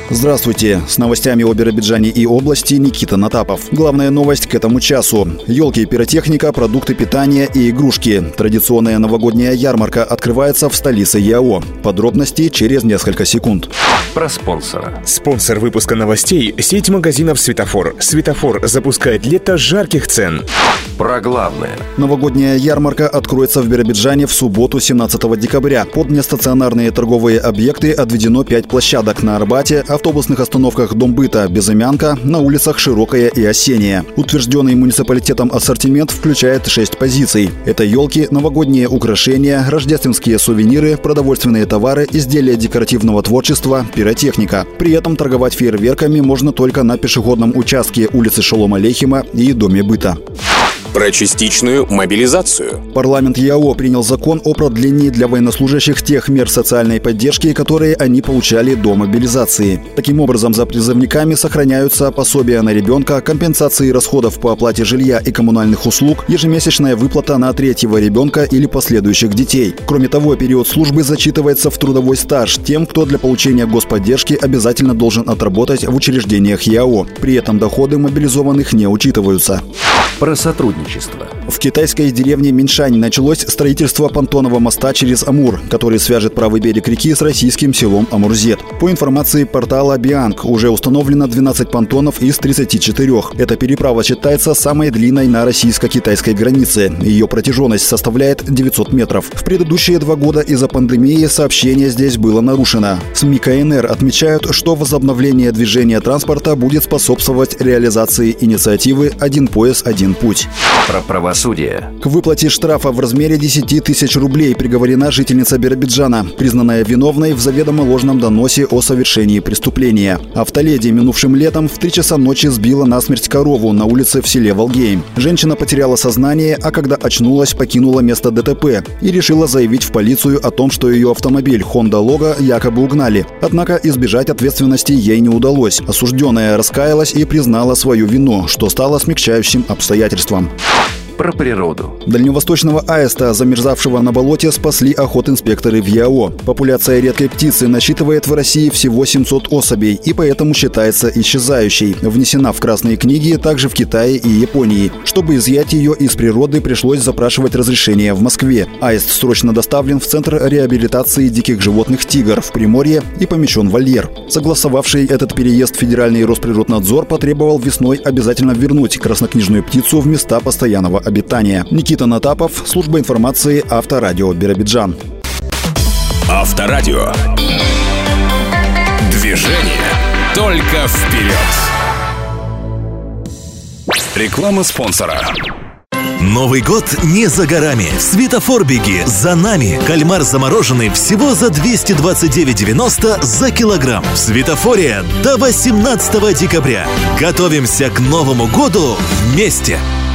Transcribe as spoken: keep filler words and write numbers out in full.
Здравствуйте! С новостями о Биробиджане и области Никита Натапов. Главная новость к этому часу. Елки, пиротехника, продукты питания и игрушки. Традиционная новогодняя ярмарка открывается в столице ЯО. Подробности через несколько секунд. Про спонсора. Спонсор выпуска новостей – сеть магазинов «Светофор». «Светофор» запускает лето жарких цен. Про главное. Новогодняя ярмарка откроется в Биробиджане в субботу, семнадцатого декабря. Под нестационарные торговые объекты отведено пять площадок на Арбате, автобусных остановках Дом быта, Безымянка, на улицах Широкая и Осенняя. Утвержденный муниципалитетом ассортимент включает шесть позиций. Это елки, новогодние украшения, рождественские сувениры, продовольственные товары, изделия декоративного творчества, пиротехника. При этом торговать фейерверками можно только на пешеходном участке улицы Шолома Алейхима и Доме быта. Про частичную мобилизацию. Парламент ЯО принял закон о продлении для военнослужащих тех мер социальной поддержки, которые они получали до мобилизации. Таким образом, за призывниками сохраняются пособия на ребенка, компенсации расходов по оплате жилья и коммунальных услуг, ежемесячная выплата на третьего ребенка или последующих детей. Кроме того, период службы зачитывается в трудовой стаж тем, кто для получения господдержки обязательно должен отработать в учреждениях ЯО. При этом доходы мобилизованных не учитываются. Про сотрудничество. В китайской деревне Миншань началось строительство понтонного моста через Амур, который свяжет правый берег реки с российским селом Амурзет. По информации портала Бианг, уже установлено двенадцать понтонов из тридцати четырёх. Эта переправа считается самой длинной на российско-китайской границе. Ее протяженность составляет девятьсот метров. В предыдущие два года из-за пандемии сообщение здесь было нарушено. СМИ КНР отмечают, что возобновление движения транспорта будет способствовать реализации инициативы «Один пояс, один путь». Про правосудие. К выплате штрафа в размере десяти тысяч рублей приговорена жительница Биробиджана, признанная виновной в заведомо ложном доносе о совершении преступления. Автоледи минувшим летом в три часа ночи сбила насмерть корову на улице в селе Волгейм. Женщина потеряла сознание, а когда очнулась, покинула место ДТП и решила заявить в полицию о том, что ее автомобиль Honda Logo якобы угнали. Однако избежать ответственности ей не удалось. Осужденная раскаялась и признала свою вину, что стало смягчающим обстоятельством. Про природу. Дальневосточного аиста, замерзавшего на болоте, спасли охотинспекторы в ЯО. Популяция редкой птицы насчитывает в России всего семьсот особей и поэтому считается исчезающей. Внесена в красные книги также в Китае и Японии. Чтобы изъять ее из природы, пришлось запрашивать разрешение в Москве. Аист срочно доставлен в Центр реабилитации диких животных «Тигр» в Приморье и помещен в вольер. Согласовавший этот переезд Федеральный Росприроднадзор потребовал весной обязательно вернуть краснокнижную птицу в места постоянного обитания. Никита Натапов, служба информации Авторадио Биробиджан. Авторадио. Движение только вперед. Реклама спонсора. Новый год не за горами. Светофор беги, за нами. Кальмар замороженный всего за двести двадцать девять девяносто за килограмм. В Светофоре до восемнадцатого декабря. Готовимся к Новому году вместе.